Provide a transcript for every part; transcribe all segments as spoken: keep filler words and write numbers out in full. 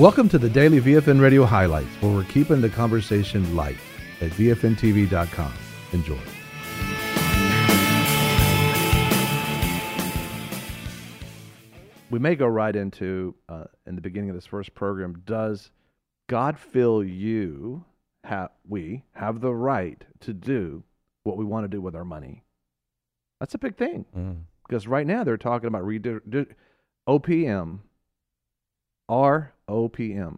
Welcome to the Daily V F N Radio Highlights, where we're keeping the conversation light at V F N T V dot com. Enjoy. We may go right into, uh, in the beginning of this first program, does God feel you, have, we, have the right to do what we want to do with our money? That's a big thing. Mm. Because right now they're talking about redi- O P M, R O P M.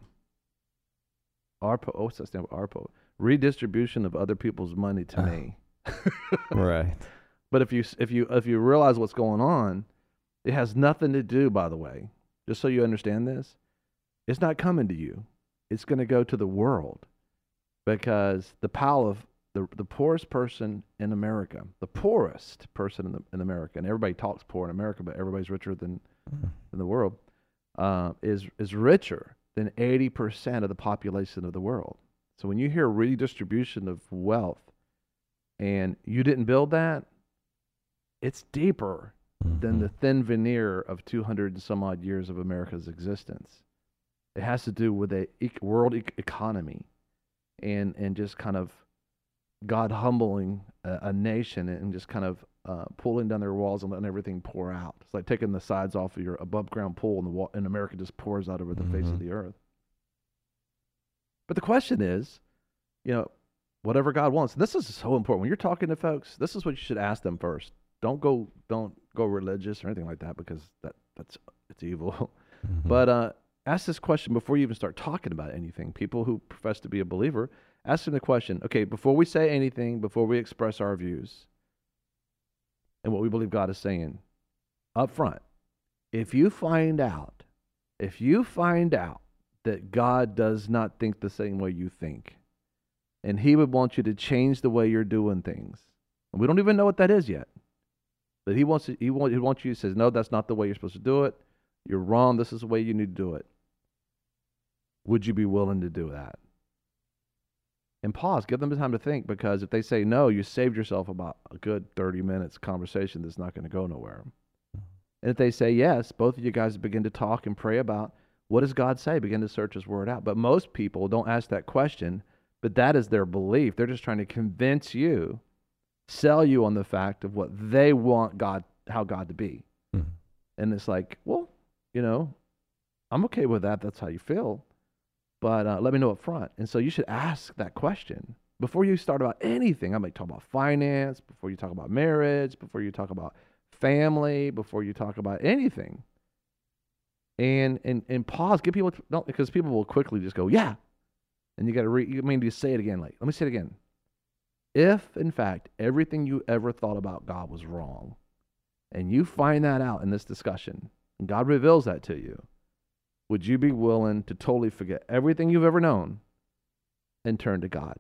R P O, oh, what's that stand for? R P O. Redistribution of other people's money to uh, me. Right. But if you if you if you realize what's going on, it has nothing to do, by the way, just so you understand this, it's not coming to you. It's going to go to the world, because the pile of the the poorest person in America, the poorest person in, the, in America, and everybody talks poor in America, but everybody's richer than mm. in the world, uh, is is richer than eighty percent of the population of the world. So when you hear redistribution of wealth, and you didn't build that, it's deeper mm-hmm. than the thin veneer of two hundred and some odd years of America's existence. It has to do with a world e- economy and, and just kind of God humbling a, a nation and just kind of uh, pulling down their walls and letting everything pour out. It's like taking the sides off of your above ground pool, and the wall, and America just pours out over the mm-hmm. face of the earth. But the question is, you know, whatever God wants. And this is so important. When you're talking to folks, this is what you should ask them first. Don't go don't go religious or anything like that, because that that's it's evil. Mm-hmm. But uh, ask this question before you even start talking about anything. People who profess to be a believer, ask them the question, okay, before we say anything, before we express our views and what we believe God is saying, up front, if you find out, if you find out that God does not think the same way you think, and he would want you to change the way you're doing things, and we don't even know what that is yet, but he wants to, he, want, he wants you, he says, no, that's not the way you're supposed to do it. You're wrong. This is the way you need to do it. Would you be willing to do that? And pause. Give them the time to think, because if they say no, you saved yourself about a good thirty minutes conversation that's not going to go nowhere. And if they say yes, both of you guys begin to talk and pray about, what does God say? Begin to search his word out. But most people don't ask that question, but that is their belief. They're just trying to convince you, sell you on the fact of what they want God, how God to be. Mm-hmm. And it's like, well, you know, I'm okay with that. That's how you feel. But uh, let me know up front. And so you should ask that question before you start about anything. I might talk about finance, before you talk about marriage, before you talk about family, before you talk about anything. And and and pause. Give people, don't, because people will quickly just go, yeah. And you got to read. You mean to say it again? Like, let me say it again. If in fact everything you ever thought about God was wrong, and you find that out in this discussion, and God reveals that to you, would you be willing to totally forget everything you've ever known and turn to God?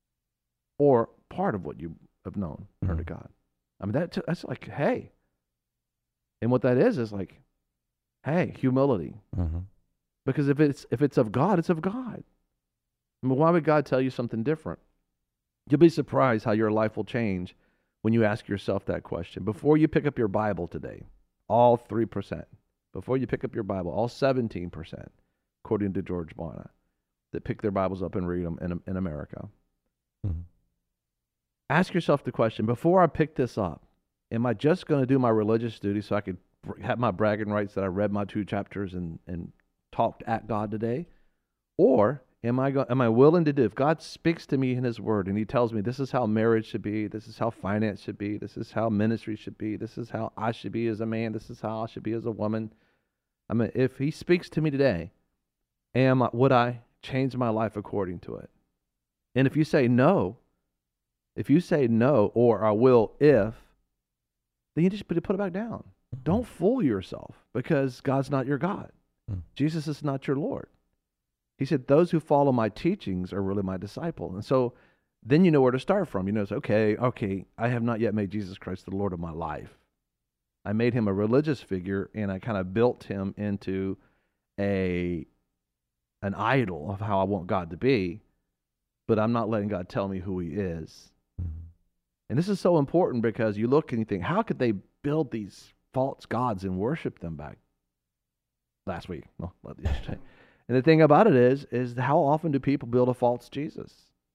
Or part of what you have known, turn mm-hmm. to God. I mean, that that's like, hey. And what that is is like, hey, humility. Mm-hmm. Because if it's if it's of God, it's of God. I mean, why would God tell you something different? You'll be surprised how your life will change when you ask yourself that question. Before you pick up your Bible today, all three percent. Before you pick up your Bible, all seventeen percent, according to George Barna, that pick their Bibles up and read them in, in America. Mm-hmm. Ask yourself the question, before I pick this up, am I just going to do my religious duty so I could have my bragging rights that I read my two chapters and, and talked at God today? Or am I go, am I willing to do, if God speaks to me in his word and he tells me this is how marriage should be, this is how finance should be, this is how ministry should be, this is how I should be as a man, this is how I should be as a woman. I mean, if he speaks to me today, am I, would I change my life according to it? And if you say no, if you say no, or I will if, then you just put it, put it back down. Mm-hmm. Don't fool yourself, because God's not your God. Mm-hmm. Jesus is not your Lord. He said, those who follow my teachings are really my disciple. And so then you know where to start from. You know, it's okay, okay, I have not yet made Jesus Christ the Lord of my life. I made him a religious figure, and I kind of built him into a an idol of how I want God to be, but I'm not letting God tell me who he is. Mm-hmm. And this is so important, because you look and you think, how could they build these false gods and worship them back last week? No, yesterday. And the thing about it is, is how often do people build a false Jesus?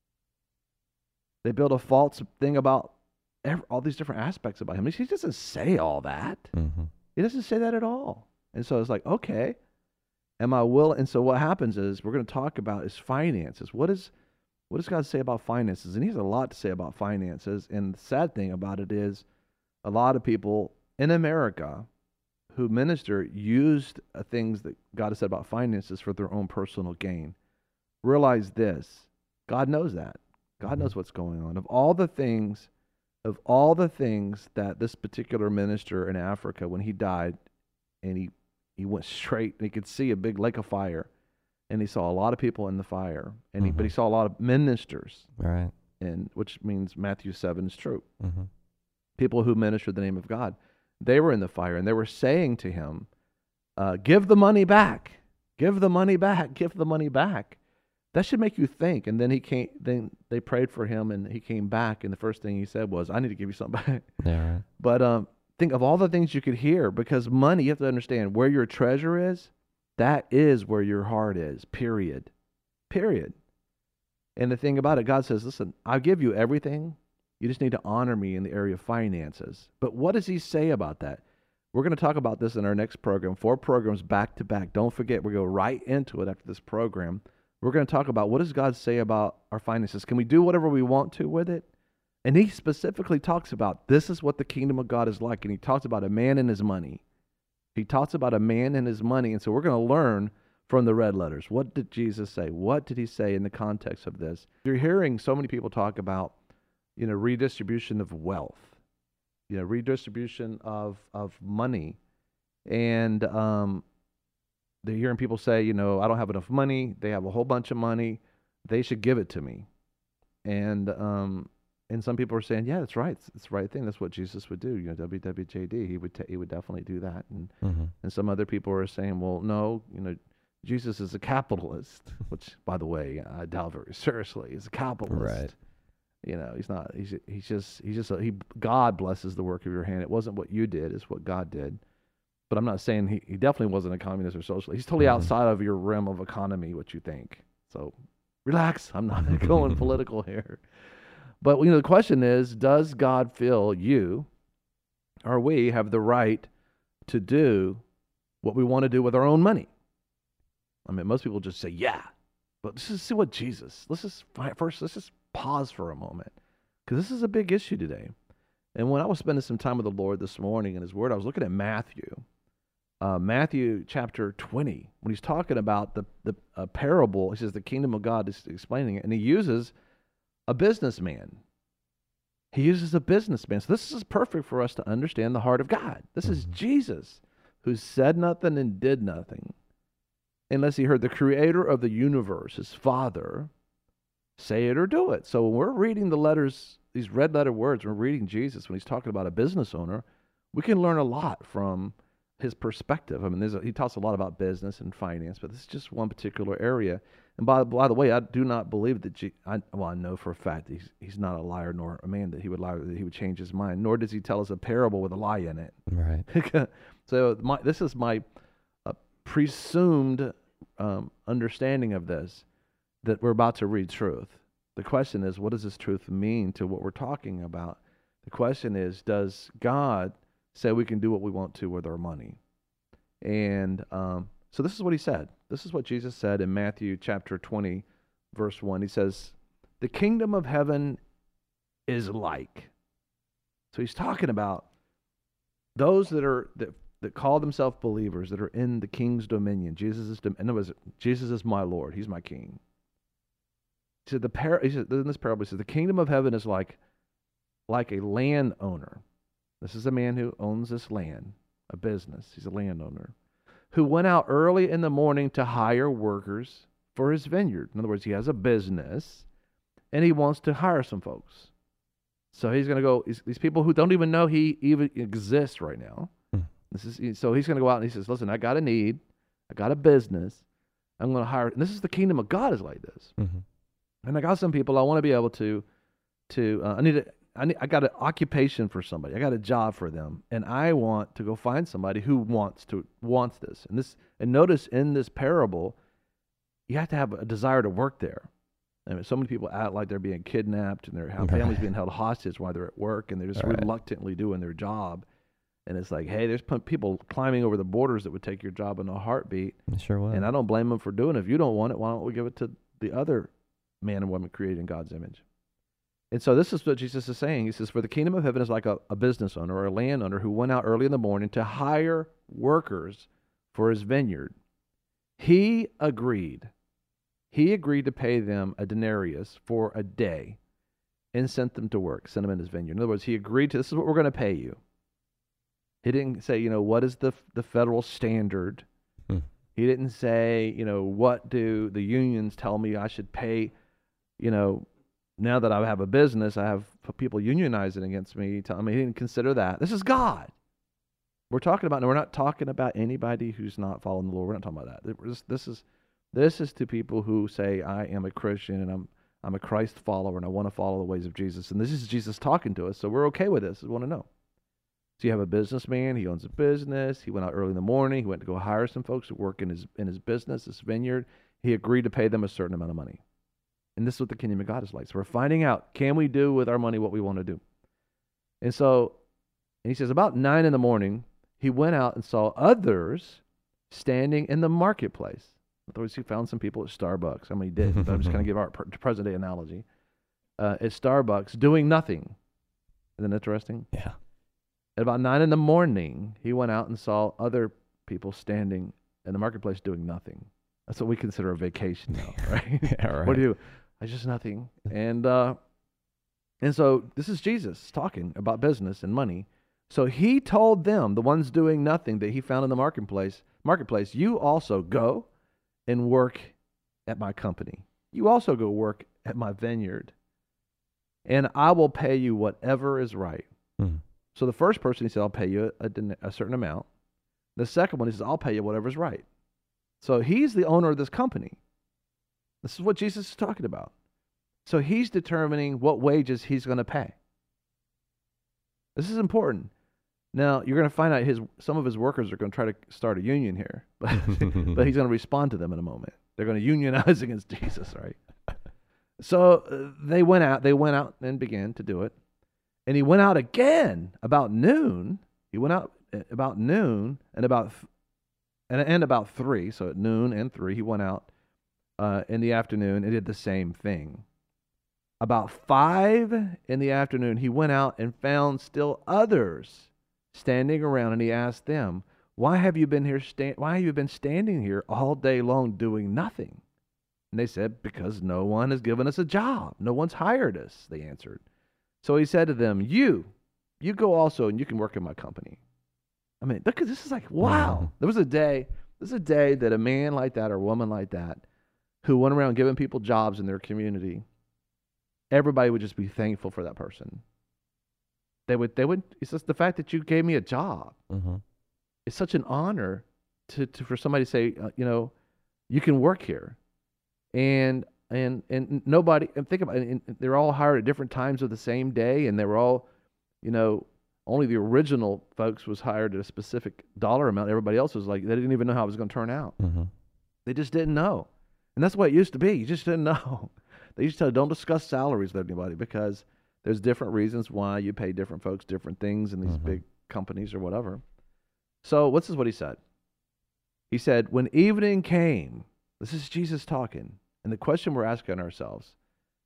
They build a false thing about every, all these different aspects about him. He doesn't say all that. Mm-hmm. He doesn't say that at all. And so it's like, okay, am I willing? And so what happens is we're going to talk about is finances. What is what does God say about finances? And he has a lot to say about finances. And the sad thing about it is a lot of people in America who minister used uh, things that God has said about finances for their own personal gain. Realize this. God knows that. God knows what's going on. Of all the things, of all the things that this particular minister in Africa, when he died, and he, he went straight, and he could see a big lake of fire, and he saw a lot of people in the fire, and he, Mm-hmm. but he saw a lot of ministers, Right. and which means Matthew seven is true. Mm-hmm. People who ministered the name of God, they were in the fire, and they were saying to him, uh, "Give the money back, give the money back, give the money back." That should make you think. And then he came. Then they prayed for him, and he came back. And the first thing he said was, "I need to give you something back." Yeah. Right. But um, think of all the things you could hear, because money. You have to understand where your treasure is. That is where your heart is. Period. Period. And the thing about it, God says, "Listen, I'll give you everything. You just need to honor me in the area of finances." But what does he say about that? We're going to talk about this in our next program. Four programs back to back. Don't forget, we go right into it after this program. We're going to talk about what does God say about our finances. Can we do whatever we want to with it? And he specifically talks about this is what the kingdom of God is like. And he talks about a man and his money. He talks about a man and his money. And so we're going to learn from the red letters. What did Jesus say? What did he say in the context of this? You're hearing so many people talk about, you know, redistribution of wealth, you know, redistribution of, of money. And, um, they're hearing people say, you know, I don't have enough money. They have a whole bunch of money. They should give it to me. And um, and some people are saying, yeah, that's right. It's, it's the right thing. That's what Jesus would do. You know, W W J D, he would ta- he would definitely do that. And Mm-hmm. and some other people are saying, well, no, you know, Jesus is a capitalist, which, by the way, I doubt very seriously. He's a capitalist. Right. You know, he's not. He's he's just he's just a, he. God blesses the work of your hand. It wasn't what you did. It's what God did. But I'm not saying he, he definitely wasn't a communist or socialist. He's totally Mhm. outside of your realm of economy, what you think. So relax. I'm not going political here. But, you know, the question is, does God feel you or we have the right to do what we want to do with our own money? I mean, most people just say, yeah. But let's just see what Jesus, let's just, first, let's just pause for a moment. Because this is a big issue today. And when I was spending some time with the Lord this morning in his word, I was looking at Matthew. Uh, Matthew chapter twenty, when he's talking about the, the uh, parable, he says the kingdom of God is explaining it, and he uses a businessman. He uses a businessman. So this is perfect for us to understand the heart of God. This is Mhm. Jesus, who said nothing and did nothing unless he heard the creator of the universe, his Father, say it or do it. So when we're reading the letters, these red letter words, we're reading Jesus when he's talking about a business owner, we can learn a lot from his perspective. I mean, there's a, he talks a lot about business and finance, but this is just one particular area. And by, by the way, I do not believe that, G, I, well, I know for a fact he's, he's not a liar nor a man that he would lie, that he would change his mind, nor does he tell us a parable with a lie in it. Right. So my, this is my uh, presumed um, understanding of this, that we're about to read truth. The question is, what does this truth mean to what we're talking about? The question is, does God say we can do what we want to with our money? And um, so this is what he said. This is what Jesus said in Matthew chapter twenty, verse one. He says, the kingdom of heaven is like. So he's talking about those that are that, that call themselves believers, that are in the king's dominion. Jesus is, in other words, Jesus is my Lord. He's my king. He said, the par- he said, in this parable, he says, the kingdom of heaven is like, like a landowner. This is a man who owns this land, a business. He's a landowner, who went out early in the morning to hire workers for his vineyard. In other words, he has a business, and he wants to hire some folks. So he's going to go, these people who don't even know he even exists right now. Hmm. This is So he's going to go out and he says, listen, I got a need. I got a business. I'm going to hire. And this is the kingdom of God is like this. Mm-hmm. And I got some people I want to be able to, to uh, I need to, I need, I got an occupation for somebody. I got a job for them, and I want to go find somebody who wants to wants this. And this, and notice in this parable, you have to have a desire to work there. I mean, so many people act like they're being kidnapped and their Right. families being held hostage while they're at work, and they're just Right. reluctantly doing their job. And it's like, hey, there's p- people climbing over the borders that would take your job in a heartbeat. It sure was. And I don't blame them for doing it. If you don't want it, why don't we give it to the other man and woman created in God's image? And so this is what Jesus is saying. He says, for the kingdom of heaven is like a, a business owner or a landowner who went out early in the morning to hire workers for his vineyard. He agreed. He agreed to pay them a denarius for a day and sent them to work, sent them in his vineyard. In other words, he agreed to, this is what we're going to pay you. He didn't say, you know, what is the the federal standard? Hmm. He didn't say, you know, what do the unions tell me I should pay, you know, now that I have a business, I have people unionizing against me. Telling me he didn't consider that. This is God. We're talking about, no, we're not talking about anybody who's not following the Lord. We're not talking about that. This, this is this is to people who say, I am a Christian and I'm I'm a Christ follower and I want to follow the ways of Jesus. And this is Jesus talking to us, so we're okay with this. We want to know. So you have a businessman, he owns a business, he went out early in the morning, he went to go hire some folks to work in his in his business, his vineyard. He agreed to pay them a certain amount of money. And this is what the kingdom of God is like. So we're finding out, can we do with our money what we want to do? And so, and he says, about nine in the morning, he went out and saw others standing in the marketplace. In other words, he found some people at Starbucks. I mean, he did, but I'm just going to give our present day analogy. Uh, at Starbucks, doing nothing. Isn't that interesting? Yeah. At about nine in the morning, he went out and saw other people standing in the marketplace doing nothing. That's what we consider a vacation now, right? Yeah, right. What do you do? I just nothing. And uh, and so this is Jesus talking about business and money. So he told them, the ones doing nothing that he found in the marketplace, marketplace, you also go and work at my company. You also go work at my vineyard. And I will pay you whatever is right. Hmm. So the first person, he said, I'll pay you a, a certain amount. The second one, he says, I'll pay you whatever's right. So he's the owner of this company. This is what Jesus is talking about. So he's determining what wages he's going to pay. This is important. Now, you're going to find out his some of his workers are going to try to start a union here, but, but he's going to respond to them in a moment. They're going to unionize against Jesus, right? So uh, they went out. They went out and began to do it. And he went out again about noon. He went out about noon and about and, and about three. So at noon and three, he went out uh, in the afternoon and did the same thing. About five in the afternoon, he went out and found still others standing around, and he asked them, "Why have you been here? Sta- why have you been standing here all day long doing nothing?" And they said, "Because no one has given us a job. No one's hired us." They answered. So he said to them, "You, you go also, and you can work in my company." I mean, look, this is like, wow. Wow. There was a day. There's a day that a man like that or a woman like that, who went around giving people jobs in their community, everybody would just be thankful for that person. They would, they would, it's just the fact that you gave me a job. Mm-hmm. It's such an honor to, to for somebody to say, uh, you know, you can work here. And, and, and nobody, and think about it, and they're all hired at different times of the same day, and they were all, you know, only the original folks was hired at a specific dollar amount. Everybody else was like, they didn't even know how it was going to turn out. Mm-hmm. They just didn't know. And that's what it used to be. You just didn't know. They used to tell you, don't discuss salaries with anybody because there's different reasons why you pay different folks different things in these Mm-hmm. big companies or whatever. So this is what he said. He said, when evening came, this is Jesus talking, and the question we're asking ourselves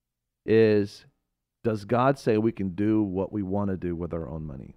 is, does God say we can do what we want to do with our own money?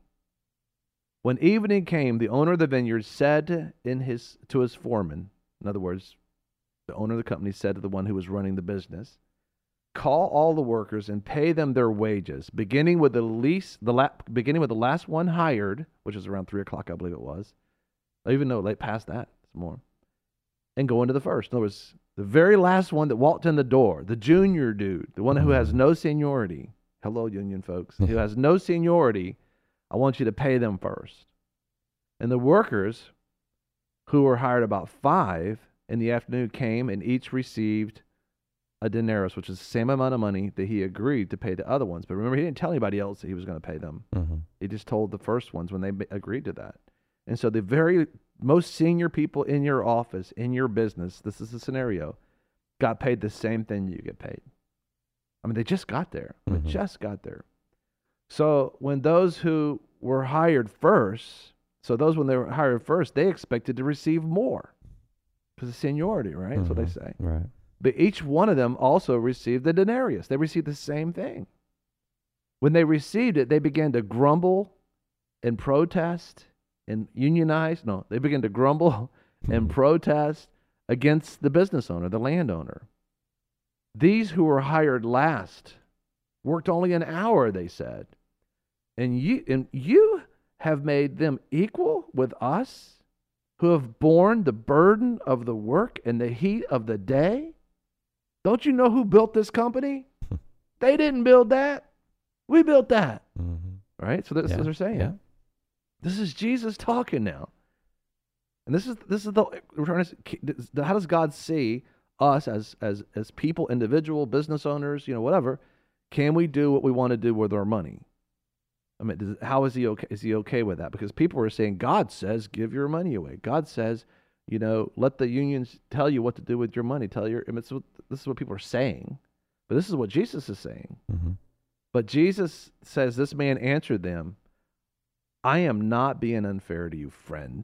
When evening came, the owner of the vineyard said in his to his foreman, in other words, the owner of the company said to the one who was running the business, call all the workers and pay them their wages, beginning with the least, the la- beginning with the last one hired, which is around three o'clock, I believe it was. I even know late past that, it's more, and go into the first. In other words, the very last one that walked in the door, the junior dude, the one who has no seniority. Hello, union folks, who has no seniority. I want you to pay them first. And the workers who were hired about five in the afternoon came and each received a denarius, which is the same amount of money that he agreed to pay the other ones. But remember, he didn't tell anybody else that he was going to pay them. Mm-hmm. He just told the first ones when they agreed to that. And so the very most senior people in your office, in your business, this is the scenario, got paid the same thing you get paid. I mean, they just got there. Mhm. They just got there. So when those who were hired first, so those when they were hired first, they expected to receive more because of seniority, right? That's what they Mhm. say. Right. But each one of them also received the denarius. They received the same thing. When they received it, they began to grumble and protest and unionize. No, they began to grumble and protest against the business owner, the landowner. These who were hired last worked only an hour, they said. And you and you have made them equal with us who have borne the burden of the work and the heat of the day? Don't you know who built this company? They didn't build that. We built that. Mhm. Right? So that's Yeah. what they're saying. Yeah. This is Jesus talking now. And this is this is the we're trying to, how does God see us as as as people, individual business owners, you know, whatever? Can we do what we want to do with our money? I mean, does, how is he okay? Is he okay with that? Because people are saying God says give your money away. God says, you know, let the unions tell you what to do with your money. Tell your. I mean, it's what, this is what people are saying, but this is what Jesus is saying. Mm-hmm. But Jesus says, this man answered them, I am not being unfair to you, friend.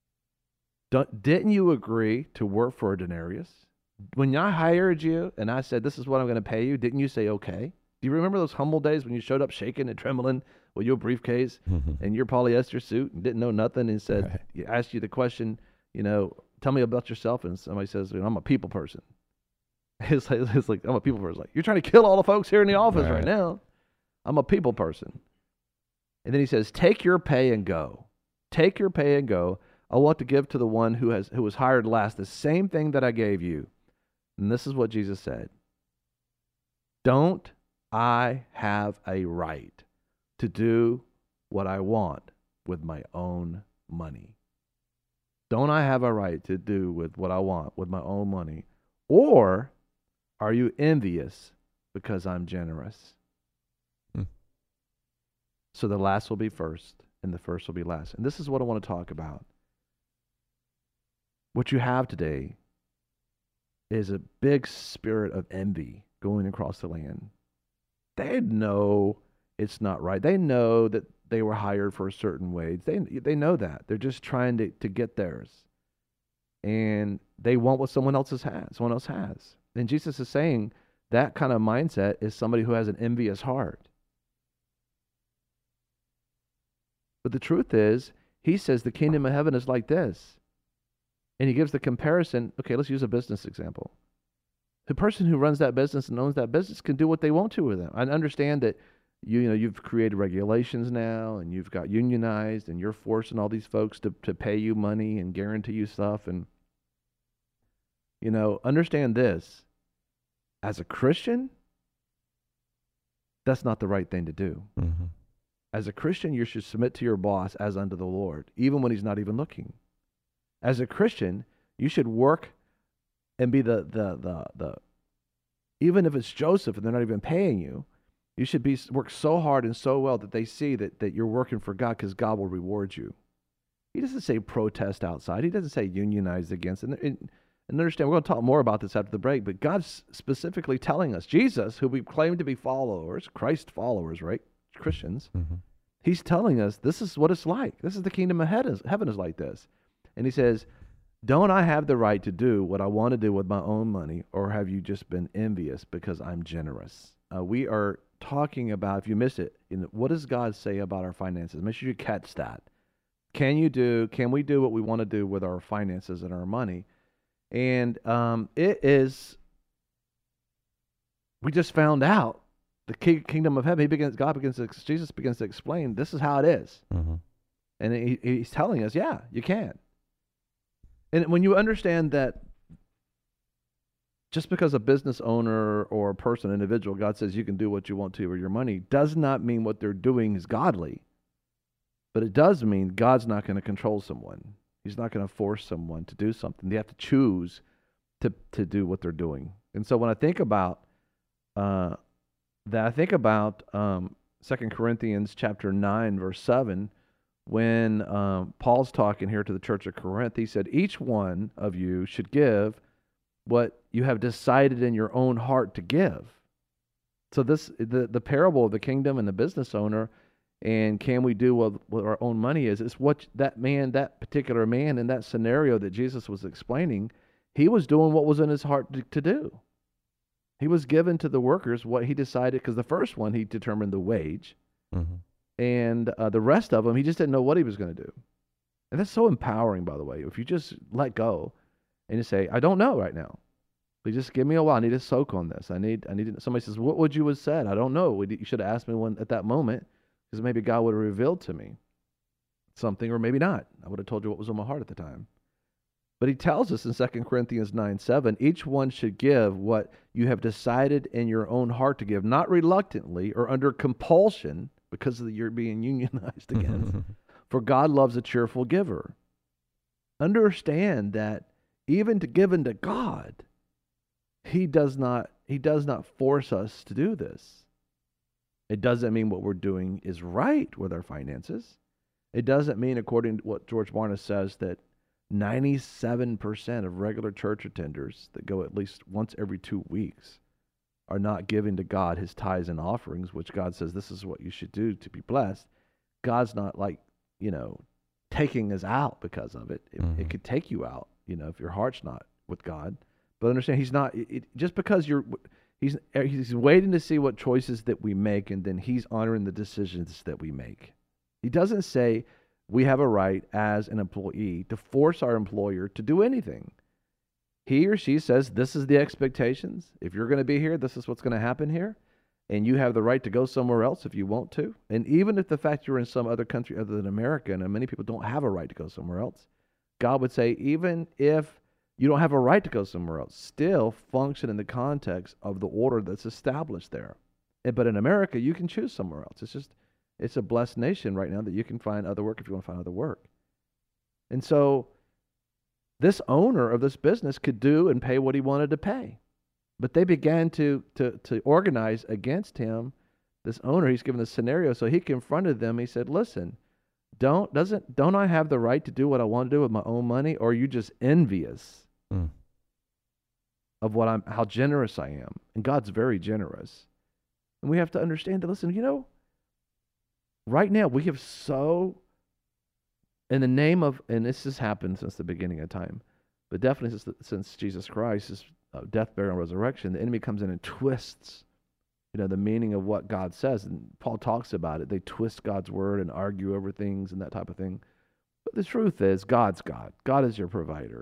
Don't, didn't you agree to work for a denarius? When I hired you and I said, this is what I'm going to pay you, didn't you say, okay? Do you remember those humble days when you showed up shaking and trembling with your briefcase Mm-hmm. and your polyester suit and didn't know nothing and said, Right. you asked you the question, you know, tell me about yourself. And somebody says, you know, I'm a people person. It's like, it's like, I'm a people person. Like, you're trying to kill all the folks here in the office right, Right. now. I'm a people person. And then he says, take your pay and go. Take your pay and go. I want to give to the one who has who was hired last the same thing that I gave you. And this is what Jesus said. Don't I have a right to do what I want with my own money? Don't I have a right to do with what I want with my own money? Or are you envious because I'm generous? Hmm. So the last will be first and the first will be last. And this is what I want to talk about. What you have today is a big spirit of envy going across the land. They know it's not right. They know that they were hired for a certain wage. They they know that. They're just trying to, to get theirs. And they want what someone else has, someone else has. And Jesus is saying that kind of mindset is somebody who has an envious heart. But the truth is, he says the kingdom of heaven is like this. And he gives the comparison. Okay, let's use a business example. The person who runs that business and owns that business can do what they want to with them. I understand that you, you know, you've created regulations now and you've got unionized and you're forcing all these folks to, to pay you money and guarantee you stuff. And, you know, understand this. As a Christian, that's not the right thing to do. Mm-hmm. As a Christian, you should submit to your boss as unto the Lord, even when he's not even looking. As a Christian, you should work and be the, the, the, the, even if it's Joseph and they're not even paying you, you should be work so hard and so well that they see that, that you're working for God because God will reward you. He doesn't say protest outside. He doesn't say unionize against it. And, and understand, we're going to talk more about this after the break, but God's specifically telling us, Jesus, who we claim to be followers, Christ followers, right? Christians, Mm-hmm. he's telling us this is what it's like. This is the kingdom of heaven, heaven is like this. And he says, don't I have the right to do what I want to do with my own money, or have you just been envious because I'm generous? Uh, we are talking about, if you miss it, you know, what does God say about our finances? Make sure you catch that. Can you do, can we do what we want to do with our finances and our money? And um, it is, we just found out the kingdom of heaven, he begins, God begins to, Jesus begins to explain, this is how it is. Mm-hmm. And he, he's telling us, yeah, you can. And when you understand that just because a business owner or a person, individual, God says you can do what you want to with your money, does not mean what they're doing is godly. But it does mean God's not going to control someone. He's not going to force someone to do something. They have to choose to, to do what they're doing. And so when I think about uh, that, I think about um, Second Corinthians chapter nine, verse seven, when um, Paul's talking here to the church of Corinth. He said, each one of you should give what you have decided in your own heart to give. So this the the parable of the kingdom and the business owner, and can we do what, what our own money is? It's what that man, that particular man in that scenario that Jesus was explaining, he was doing what was in his heart to, to do. He was given to the workers what he decided, because the first one he determined the wage, mm-hmm. and uh, the rest of them he just didn't know what he was going to do. And that's so empowering, by the way. If you just let go and you say, I don't know right now. Please just give me a while. I need to soak on this. I need, I need. To, somebody says, what would you have said? I don't know. You should have asked me one at that moment, because maybe God would have revealed to me something, or maybe not. I would have told you what was on my heart at the time. But he tells us in Second Corinthians nine seven, each one should give what you have decided in your own heart to give, not reluctantly or under compulsion, because of the, you're being unionized against. For God loves a cheerful giver. Understand that even to give unto God, He does not, He does not force us to do this. It doesn't mean what we're doing is right with our finances. It doesn't mean, according to what George Barna says, that ninety-seven percent of regular church attenders that go at least once every two weeks are not giving to God His tithes and offerings, which God says this is what you should do to be blessed. God's not like, you know, taking us out because of it. It, mm-hmm. it could take you out, you know, if your heart's not with God. But understand, He's not, it, just because you're, he's, he's waiting to see what choices that we make, and then He's honoring the decisions that we make. He doesn't say we have a right as an employee to force our employer to do anything. He or she says, this is the expectations. If you're going to be here, this is what's going to happen here. And you have the right to go somewhere else if you want to. And even if the fact you're in some other country other than America, and many people don't have a right to go somewhere else, God would say, even if you don't have a right to go somewhere else, still function in the context of the order that's established there. And, but in America, you can choose somewhere else. It's just, it's a blessed nation right now that you can find other work if you want to find other work. And so this owner of this business could do and pay what he wanted to pay. But they began to, to, to organize against him. This owner, he's given a scenario, so he confronted them. He said, listen, don't, doesn't, don't I have the right to do what I want to do with my own money? Or are you just envious mm. of what I'm, how generous I am? And God's very generous. And we have to understand that, listen, you know, right now we have so, in the name of, and this has happened since the beginning of time, but definitely since, since Jesus Christ's uh, death, burial, and resurrection, the enemy comes in and twists, you know, the meaning of what God says. And Paul talks about it. They twist God's word and argue over things and that type of thing. But the truth is, God's God. God is your provider.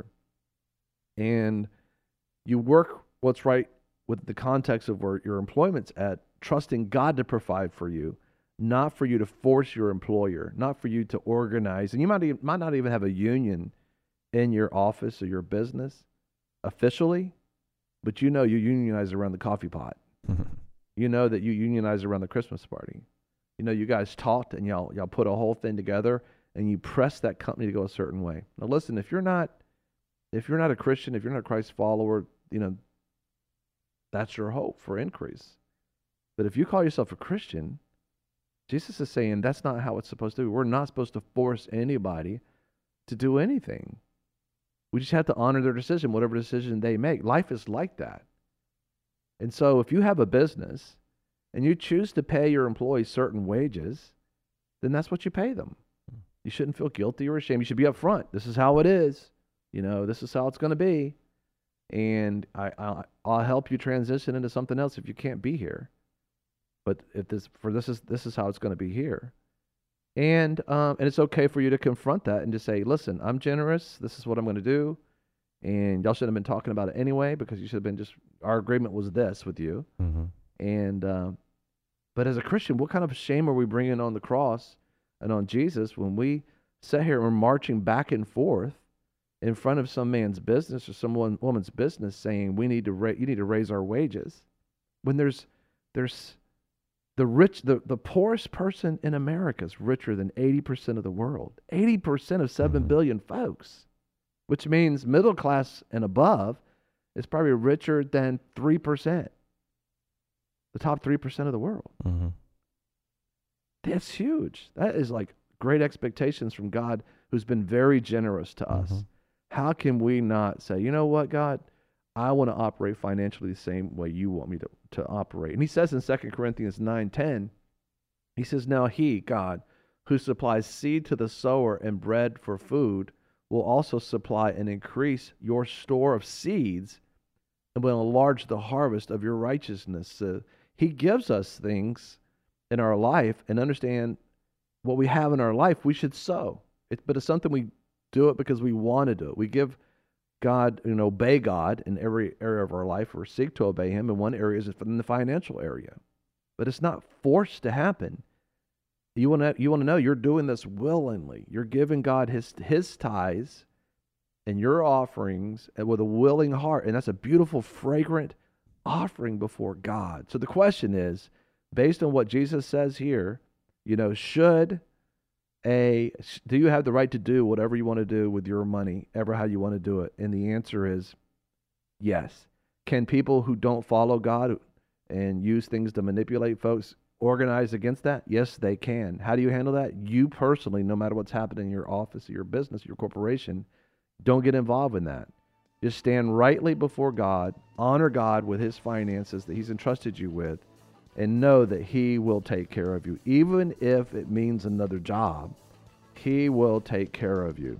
And you work what's right with the context of where your employment's at, trusting God to provide for you, not for you to force your employer, not for you to organize. And you might even, might not even have a union in your office or your business officially, but you know you unionize around the coffee pot. You know that you unionize around the Christmas party. You know you guys talked and y'all y'all put a whole thing together and you press that company to go a certain way. Now listen, if you're not if you're not a Christian, if you're not a Christ follower, you know, that's your hope for increase. But if you call yourself a Christian, Jesus is saying that's not how it's supposed to be. We're not supposed to force anybody to do anything. We just have to honor their decision, whatever decision they make. Life is like that. And so if you have a business and you choose to pay your employees certain wages, then that's what you pay them. You shouldn't feel guilty or ashamed. You should be upfront. This is how it is. You know, this is how it's going to be. And I, I'll, I'll help you transition into something else if you can't be here. But if this for this is this is how it's going to be here. And um, and it's okay for you to confront that and to say, listen, I'm generous. This is what I'm going to do. And y'all shouldn't have been talking about it anyway, because you should have been just, our agreement was this with you. Mm-hmm. And, uh, but as a Christian, what kind of shame are we bringing on the cross and on Jesus when we sit here and we're marching back and forth in front of some man's business or some one, woman's business saying, we need to, ra- you need to raise our wages, when there's, there's the rich, the, the poorest person in America is richer than eighty percent of the world, eighty percent of seven mm-hmm. billion folks. Which means middle class and above is probably richer than three percent, the top three percent of the world. Mm-hmm. That's huge. That is like great expectations from God, who's been very generous to us. Mm-hmm. How can we not say, you know what, God, I want to operate financially the same way you want me to, to operate. And he says in Second Corinthians nine ten, he says, now he, God, who supplies seed to the sower and bread for food, will also supply and increase your store of seeds and will enlarge the harvest of your righteousness. So he gives us things in our life, and understand what we have in our life, we should sow. It, but it's something we do it because we want to do it. We give God, you know, obey God in every area of our life, or seek to obey him. And one area is in the financial area. But it's not forced to happen. You want to you want to know you're doing this willingly. You're giving God his his tithes and your offerings with a willing heart. And that's a beautiful, fragrant offering before God. So the question is, based on what Jesus says here, you know, should a, do you have the right to do whatever you want to do with your money, ever how you want to do it? And the answer is yes. Can people who don't follow God and use things to manipulate folks organize against that? Yes, they can. How do you handle that? You personally, no matter what's happening in your office, your business, your corporation, don't get involved in that. Just stand rightly before God, honor God with his finances that he's entrusted you with, and know that he will take care of you. Even if it means another job, he will take care of you.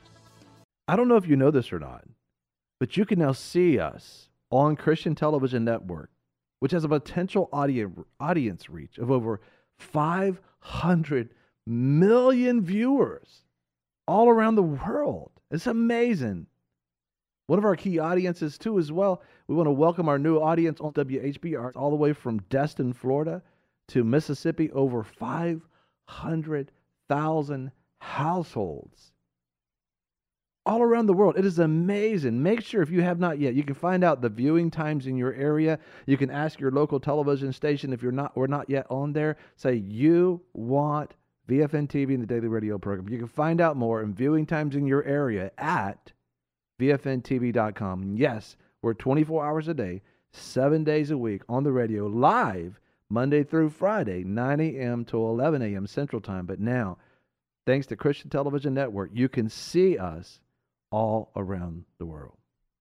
I don't know if you know this or not, but you can now see us on Christian Television Network, which has a potential audience audience reach of over five hundred million viewers all around the world. It's amazing. One of our key audiences, too, as well, we want to welcome our new audience on W H B R all the way from Destin, Florida to Mississippi, over five hundred thousand households all around the world. It is amazing. Make sure, if you have not yet, you can find out the viewing times in your area. You can ask your local television station if you're not, we're not yet on there. Say you want V F N T V and the Daily Radio program. You can find out more and viewing times in your area at V F N T V dot com. Yes, we're twenty-four hours a day, seven days a week on the radio, live Monday through Friday, nine a.m. to eleven a.m. Central Time. But now, thanks to Christian Television Network, you can see us all around the world.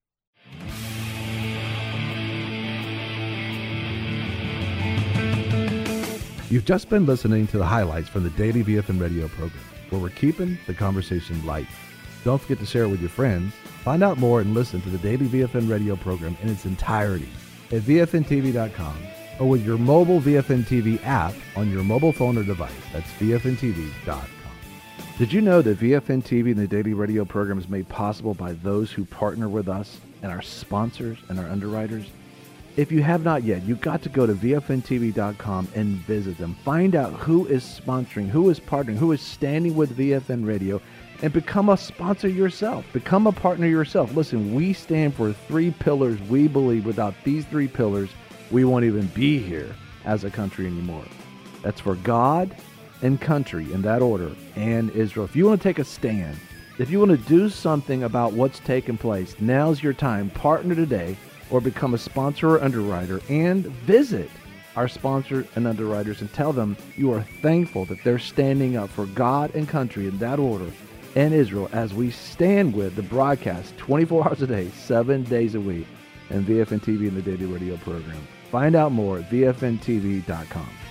You've just been listening to the highlights from the Daily V F N Radio program, where we're keeping the conversation light. Don't forget to share it with your friends. Find out more and listen to the Daily V F N Radio program in its entirety at V F N T V dot com or with your mobile V F N T V app on your mobile phone or device. That's V F N T V dot com. Did you know that V F N T V and the Daily Radio program is made possible by those who partner with us and our sponsors and our underwriters? If you have not yet, you've got to go to V F N T V dot com and visit them. Find out who is sponsoring, who is partnering, who is standing with V F N Radio, and become a sponsor yourself. Become a partner yourself. Listen, we stand for three pillars. We believe without these three pillars, we won't even be here as a country anymore. That's for God and country, in that order, and Israel. If you want to take a stand, if you want to do something about what's taking place, now's your time. Partner today or become a sponsor or underwriter, and visit our sponsors and underwriters and tell them you are thankful that they're standing up for God and country, in that order, and Israel, as we stand with the broadcast twenty-four hours a day, seven days a week, and V F N T V and the Daily Radio program. Find out more at V F N T V dot com.